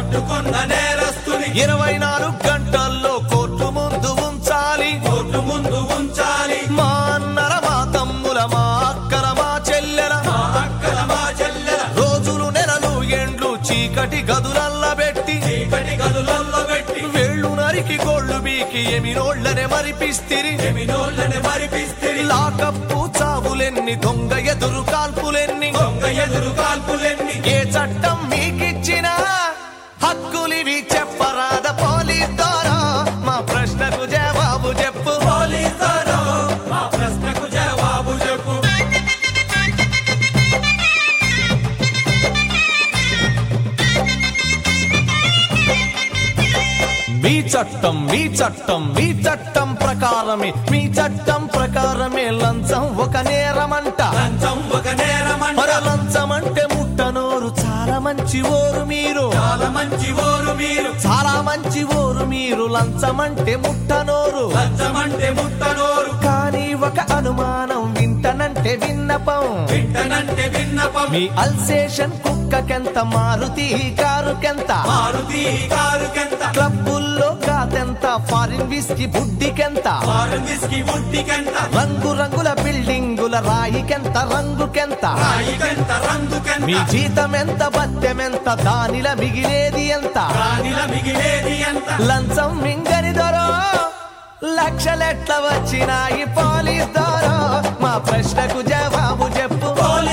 పట్టుకున్న నేరస్తుని 24 గంటల్లో కోర్టు ముందు ఉంచాలి. మా అన్నల మా తమ్ముల మా అక్కల మా చెల్లెల రోజులు నెలలు ఎండ్లు చీకటి గదులల్ల పెట్టి వేళ్ళు నరికి గోళ్ళు బీకి ఎమినోళ్ళనే మరిపిస్తిరి. లాకప్పు చావులెన్ని దొంగ ఎదురు కాల్పులెన్ని ఏ చట్టం మీకిచ్చిన హక్కులివి చెప్పరాద పోలీస్ ద్వారా మా ప్రశ్నకు జవాబు చెప్పు. మీ చట్టం ప్రకారమే లంచం ఒక నేరమంట. మరి లంచం అంటే ముట్టనోరు చాలా మంచి ఓరు మీరు లంచం అంటే ముట్టనోరు కానీ ఒక అనుమానం వింటనంటే విన్నపం మీ అల్సేషన్ కుక్కకెంత మారుతి కారుకెంత క్లబ్బుల్లో కాదెంత ఫారిన్ విస్కీ బుడ్డికెంత రంగుల బిల్డింగుల రాయికెంత రంగుకెంత మీ జీతం ఎంత బత్తెమెంత దానిల మిగిలేది ఎంత లంచం మింగని దొరో లక్షలెట్ల వచ్చినాయి పోలీస్ దొరో మా ప్రశ్నకు జవాబు చెప్పు.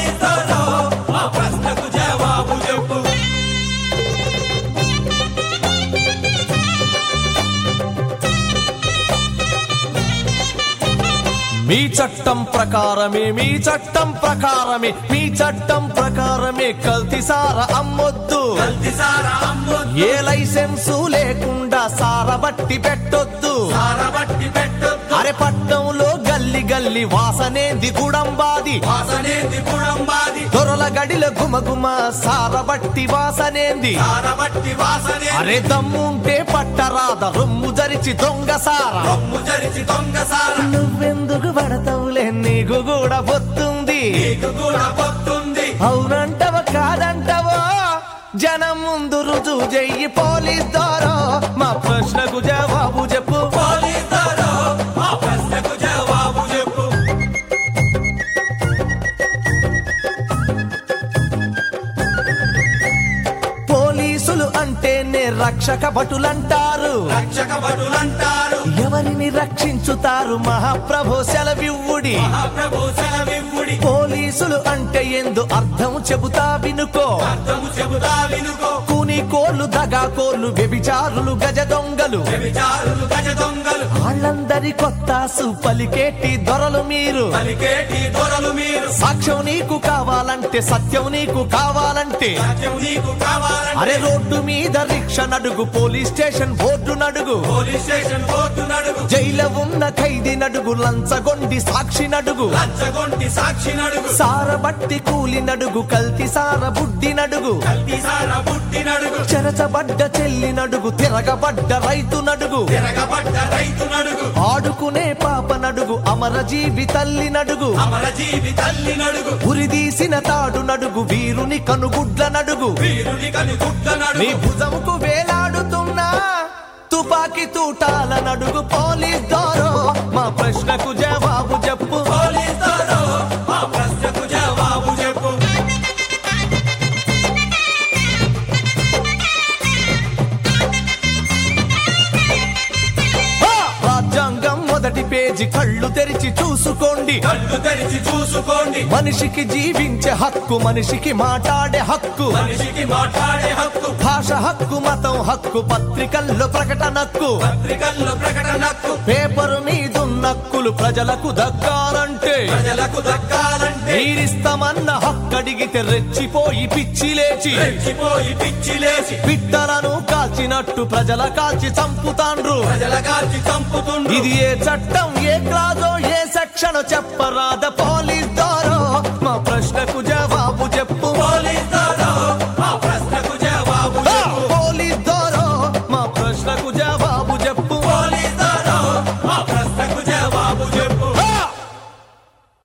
మీ చట్టం ప్రకారమే కల్తీసార అమ్మొద్దు. ఏ లైసెన్సు లేకుండా సారబట్టి పెట్టొద్దు. అరే పట్నంలో గల్లి వాసనేంది గుడంబాది దొరల గడిల గుమగుమ సారబట్టి వాసనేంది. అరే దమ్ముంటే పట్టరాద రొమ్ము జరిచి దొంగ సార నువ్వెందుకు పడతావులే నీకు కూడా పొత్తుంది. అవునంటవో కాదంటవో జనం ముందు రుజువు చెయ్యి పోలీస్ ద్వారా మా ప్రశ్నకు జవాబు చెప్పు. పోలీసులు అంటేనే రక్షక భటులంటారు. ఎవరిని రక్షించుతారు మహాప్రభు సెలవివ్వుడి. పోలీసులు అంటే ఎందు అర్థం చెబుతా వినుకో. కూని కోర్లు దగా కోర్లు వ్యభిచారులు గజ దొంగలు వాళ్ళందరి కొత్తాసు పలికేటి దొరలు మీరు. సాక్ష్యం నీకు కావాలంటే సత్యం నీకు కావాలంటే అరే రోడ్డు మీద రిక్ష నడుగు పోలీస్ స్టేషన్ బోర్డు నడుగు జైలు ఉన్న ఖైదీ నడుగు లంచగొండి సాక్షి నడుగు సారబట్టి కూలి నడుగు కల్తీ సార బుడ్డి నడుగు చెరచబడ్డ చెల్లి నడుగు తిరగబడ్డ రైతు నడుగు ఆడుకునే పాప నడుగు అమరజీవి తల్లి నడుగు ఉరిదీసిన తాడు నడుగు వీరుని కనుగుడ్ల నడుగు నీ భుజముకు వేలాడుతున్నా తుపాకి తూటాల నడుగు పోలీస్ దారో మా ప్రశ్నకు జవాబు చెప్పు. రాజ్యాంగం మొదటి పేజీ కళ్ళు తెరిచి చూసుకోండి మనిషికి జీవించే హక్కు మనిషికి మాట్లాడే హక్కు భాష హక్కు మతం హక్కు పత్రికల్లో ప్రకటనక్కు పేపరు మీదున్నక్కులు ప్రజలకు దక్కాలంటే మీరిస్తామన్న హక్కు అడిగితే రెచ్చిపోయి పిచ్చి లేచి బిడ్డలను కాల్చినట్టు ప్రజల కాల్చి చంపుతాండ్రు. ఇది ఏ చట్టం ఏ క్లాజో ఏ సెక్షన్ చెప్పరాద పోలీస్ దారో మా ప్రశ్నకు జవాబు చెప్పు.